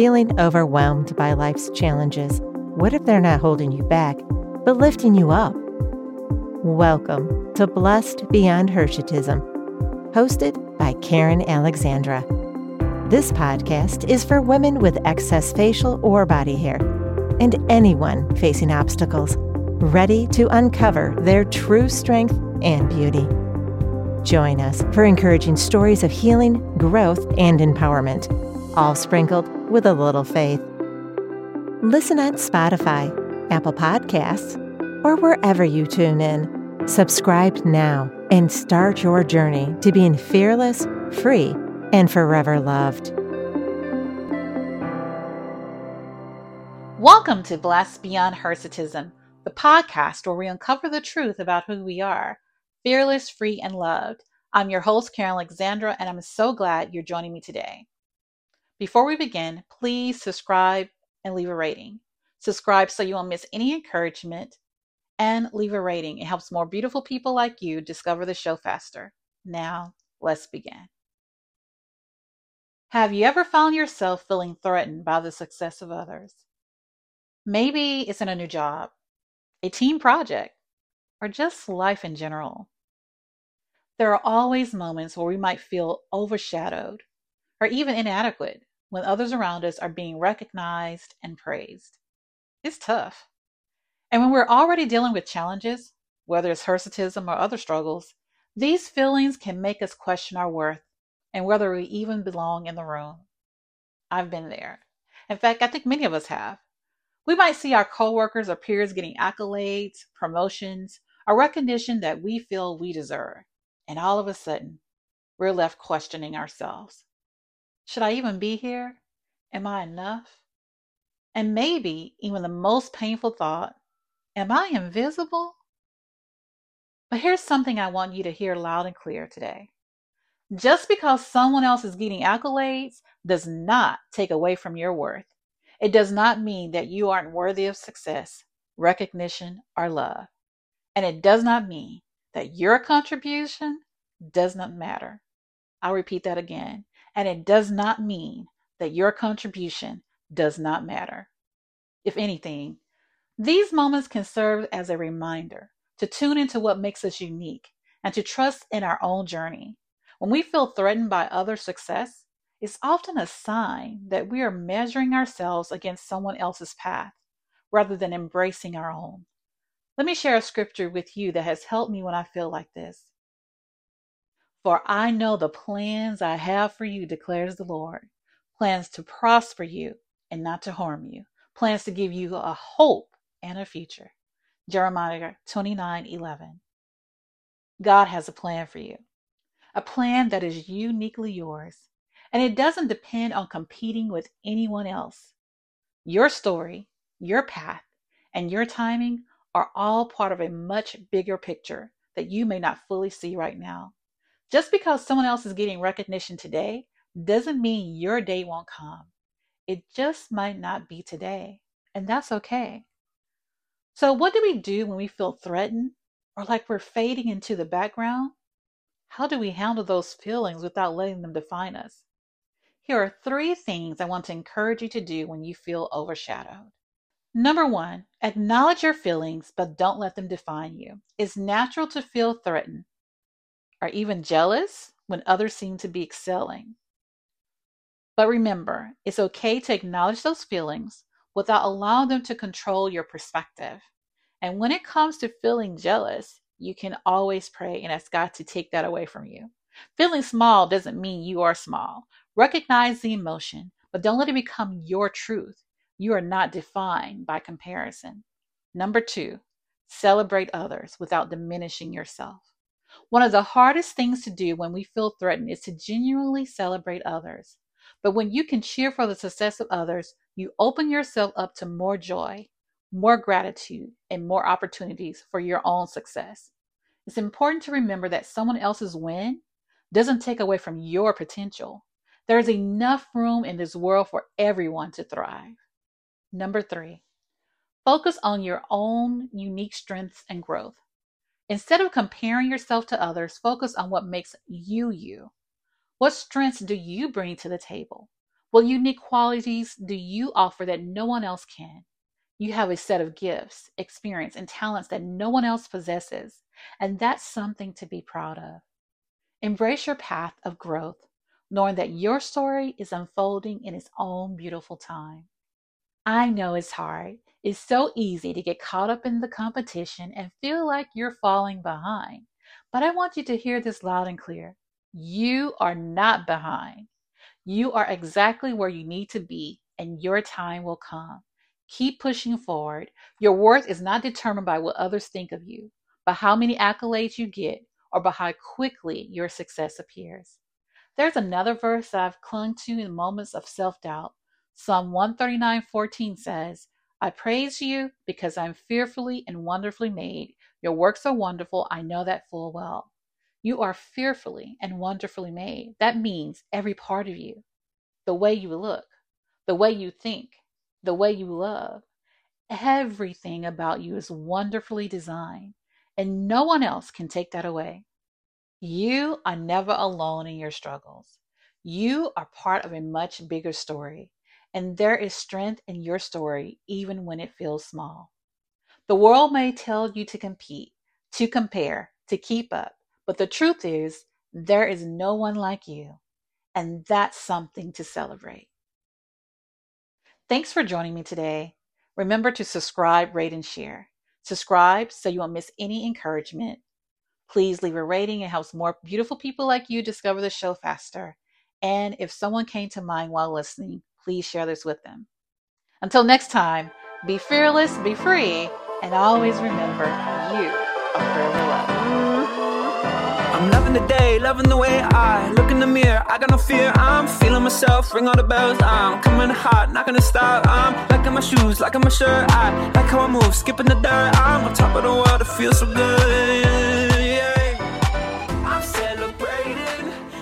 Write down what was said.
feeling overwhelmed by life's challenges? What if they're not holding you back, but lifting you up? Welcome to Blessed Beyond Hirsutism, hosted by Karen Alexandra. This podcast is for women with excess facial or body hair, and anyone facing obstacles, ready to uncover their true strength and beauty. Join us for encouraging stories of healing, growth, and empowerment, all sprinkled with a little faith. Listen on Spotify, Apple Podcasts, or wherever you tune in. Subscribe now and start your journey to being fearless, free, and forever loved. Welcome to Blessed Beyond Hirsutism, the podcast where we uncover the truth about who we are, fearless, free, and loved. I'm your host, Karen Alexandra, and I'm so glad you're joining me today. Before we begin, please subscribe and leave a rating. Subscribe so you won't miss any encouragement, and leave a rating. It helps more beautiful people like you discover the show faster. Now, let's begin. Have you ever found yourself feeling threatened by the success of others? Maybe it's in a new job, a team project, or just life in general. There are always moments where we might feel overshadowed or even inadequate when others around us are being recognized and praised. It's tough. And when we're already dealing with challenges, whether it's hirsutism or other struggles, these feelings can make us question our worth and whether we even belong in the room. I've been there. In fact, I think many of us have. We might see our coworkers or peers getting accolades, promotions, or recognition that we feel we deserve. And all of a sudden, we're left questioning ourselves. Should I even be here? Am I enough? And maybe even the most painful thought, am I invisible? But here's something I want you to hear loud and clear today. Just because someone else is getting accolades does not take away from your worth. It does not mean that you aren't worthy of success, recognition, or love. And it does not mean that your contribution does not matter. I'll repeat that again. And it does not mean that your contribution does not matter. If anything, these moments can serve as a reminder to tune into what makes us unique and to trust in our own journey. When we feel threatened by others' success, it's often a sign that we are measuring ourselves against someone else's path rather than embracing our own. Let me share a scripture with you that has helped me when I feel like this. For I know the plans I have for you, declares the Lord, plans to prosper you and not to harm you, plans to give you a hope and a future. Jeremiah 29:11. God has a plan for you, a plan that is uniquely yours. And it doesn't depend on competing with anyone else. Your story, your path, and your timing are all part of a much bigger picture that you may not fully see right now. Just because someone else is getting recognition today doesn't mean your day won't come. It just might not be today, and that's okay. So what do we do when we feel threatened or like we're fading into the background? How do we handle those feelings without letting them define us? Here are 3 things I want to encourage you to do when you feel overshadowed. Number 1, acknowledge your feelings, but don't let them define you. It's natural to feel threatened or even jealous when others seem to be excelling. But remember, it's okay to acknowledge those feelings without allowing them to control your perspective. And when it comes to feeling jealous, you can always pray and ask God to take that away from you. Feeling small doesn't mean you are small. Recognize the emotion, but don't let it become your truth. You are not defined by comparison. Number 2, celebrate others without diminishing yourself. One of the hardest things to do when we feel threatened is to genuinely celebrate others. But when you can cheer for the success of others, you open yourself up to more joy, more gratitude, and more opportunities for your own success. It's important to remember that someone else's win doesn't take away from your potential. There is enough room in this world for everyone to thrive. Number 3, focus on your own unique strengths and growth. Instead of comparing yourself to others, focus on what makes you you. What strengths do you bring to the table? What unique qualities do you offer that no one else can? You have a set of gifts, experience, and talents that no one else possesses, and that's something to be proud of. Embrace your path of growth, knowing that your story is unfolding in its own beautiful time. I know it's hard. It's so easy to get caught up in the competition and feel like you're falling behind. But I want you to hear this loud and clear. You are not behind. You are exactly where you need to be, and your time will come. Keep pushing forward. Your worth is not determined by what others think of you, by how many accolades you get, or by how quickly your success appears. There's another verse I've clung to in moments of self-doubt. Psalm 139:14 says, I praise you because I'm fearfully and wonderfully made. Your works are wonderful. I know that full well. You are fearfully and wonderfully made. That means every part of you, the way you look, the way you think, the way you love. Everything about you is wonderfully designed, and no one else can take that away. You are never alone in your struggles. You are part of a much bigger story, and there is strength in your story even when it feels small. The world may tell you to compete, to compare, to keep up, but the truth is there is no one like you, and that's something to celebrate. Thanks for joining me today. Remember to subscribe, rate, and share. Subscribe so you won't miss any encouragement. Please leave a rating. It helps more beautiful people like you discover the show faster. And if someone came to mind while listening, please share this with them. Until next time, be fearless, be free, and always remember you are forever loved. I'm loving the day, loving the way I look in the mirror. I got no fear, I'm feeling myself. Ring all the bells, I'm coming hot, not gonna stop. I'm liking my shoes, liking my shirt. I like how I move, skipping the dirt. I'm on top of the world, it feels so good.